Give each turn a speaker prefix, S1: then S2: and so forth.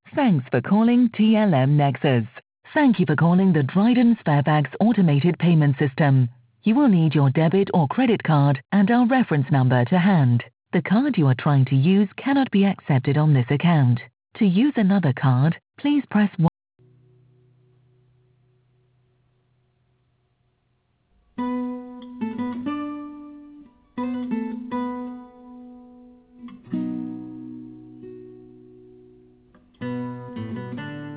S1: Thanks for calling TLM Nexus. Thank you for calling the Dryden Sparebags automated payment system. You will need your debit or credit card and our reference number to hand. The card you are trying to use cannot be accepted on this account. To use another card, please press 1.